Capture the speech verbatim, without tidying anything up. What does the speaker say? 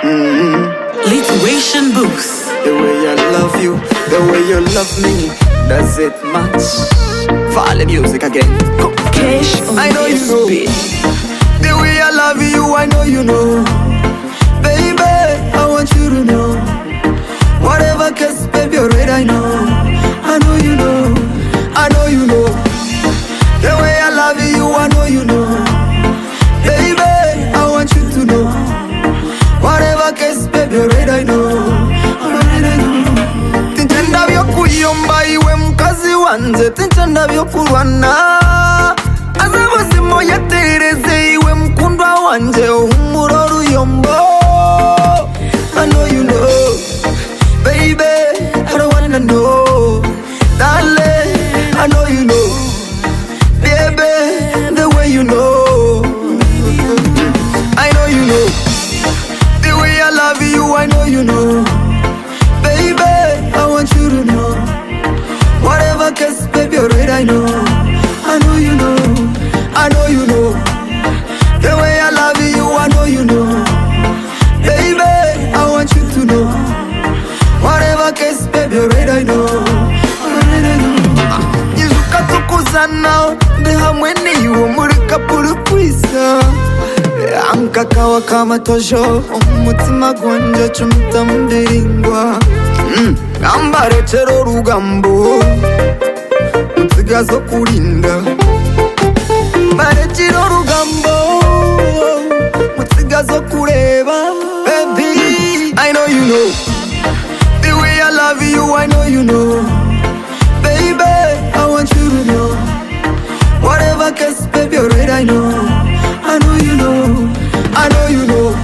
Mm-hmm. Lituation Booth. The way I love you, the way you love me, does it match? Follow music again. Go. Cash on I know you know. beat. The way I love you, I know you know. Baby, I want you to know. Whatever case, baby, already I know. I know you know. I know you know. The way I love you, I know you know. Baby, I want you to know. Whatever case, baby, already I know. Already I know. Tinchenda vyo kuyomba iwe mkazi wanze. Tinchenda vyo kurwana. Azaba simo yatereze iwe mkundwa wanje. Umuro ruyombo. I know you know. Baby, I don't wanna know. Darling, I know you know. Baby, the way you know. I know you know. The way I love you, I know you know. Baby, I want you to know. Whatever case, baby, already I know. I know you know. I know you know. The way I love you, I know you know. Baby, I want you to know. Whatever case, baby, already I know. Already I know. Yizuka tukuzana, deha mwene iwo murika puru kwisa. Ankakawa kama tojo, umutima gwanje chumita mbiringwa. Ambare chero rugambo, mutigazo kurinda. Ambare chero rugambo, mutigazo kureba. Baby, I know you know. The way I love you, I know you know. Baby, I want you to know. Whatever case, baby, already I know. I know you know. I know you know.